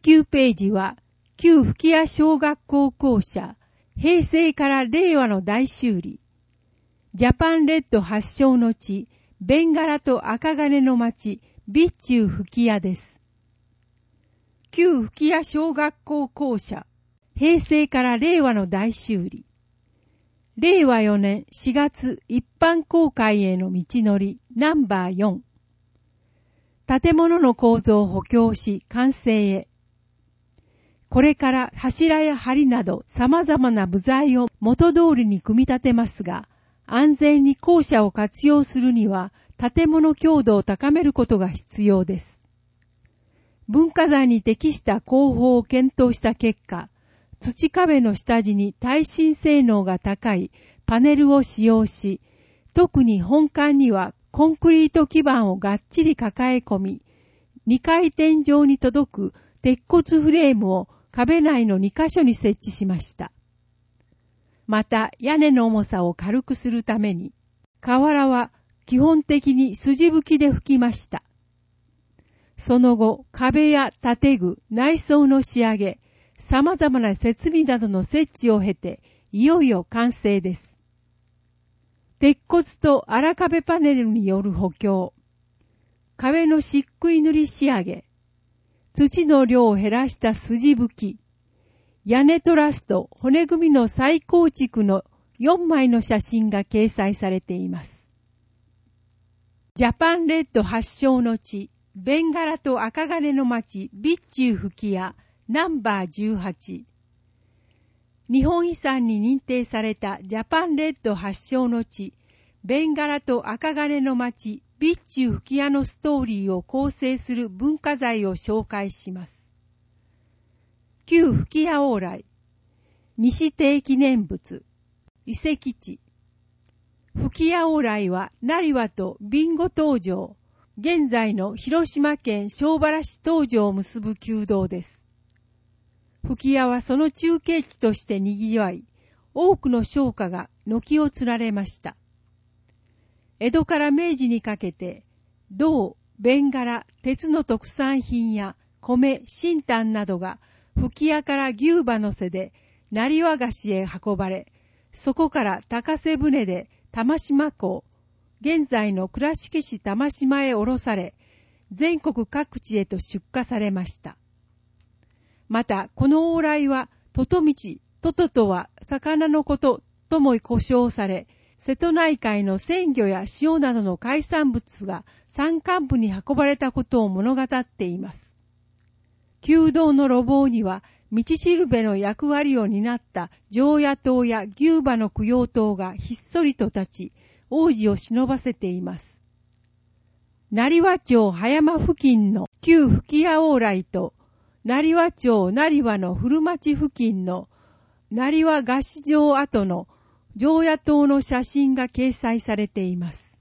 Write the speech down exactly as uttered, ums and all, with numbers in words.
きゅうページは、旧吹屋小学校校舎、平成から令和の大修理。ジャパンレッド発祥の地、ベンガラと赤金の町、備中吹屋です。旧吹屋小学校校舎、平成から令和の大修理。れいわよねんしがつ一般公開への道のりナンバーよん。建物の構造を補強し完成へ。これから柱や梁など様々な部材を元通りに組み立てますが、安全に校舎を活用するには建物強度を高めることが必要です。文化財に適した工法を検討した結果、土壁の下地に耐震性能が高いパネルを使用し、特に本館にはコンクリート基板をがっちり抱え込み、にかい天井に届く鉄骨フレームを壁内のにかしょに設置しました。また屋根の重さを軽くするために、瓦は基本的に筋吹きで吹きました。その後、壁や建具、内装の仕上げ、様々な設備などの設置を経て、いよいよ完成です。鉄骨と荒壁パネルによる補強、壁の漆喰塗り仕上げ、土の量を減らした筋吹き、屋根トラスと骨組みの再構築のよんまいの写真が掲載されています。ジャパンレッド発祥の地、ベンガラと赤金の町、備中吹屋、ナンバーじゅうはち。日本遺産に認定されたジャパンレッド発祥の地、ベンガラと赤金の町、備中吹屋のストーリーを構成する文化財を紹介します。旧吹屋往来、未指定記念物、遺跡地。吹屋往来は成羽と備後東条、現在の広島県庄原市東条を結ぶ旧道です。吹屋はその中継地として賑わい、多くの商家が軒を連ねました。江戸から明治にかけて、銅、ベンガラ、鉄の特産品や米、新炭などが吹屋から牛馬の背で成羽菓子へ運ばれ、そこから高瀬船で玉島港、現在の倉敷市玉島へ降ろされ、全国各地へと出荷されました。また、この往来は、トト道、トトとは魚のこととも呼称され、瀬戸内海の鮮魚や塩などの海産物が山間部に運ばれたことを物語っています。旧道の路傍には、道しるべの役割を担った常夜灯や牛馬の供養塔がひっそりと立ち、往時を忍ばせています。成羽町葉山付近の旧吹屋往来と、成羽町成羽の古町付近の成羽合子場跡の常夜灯の写真が掲載されています。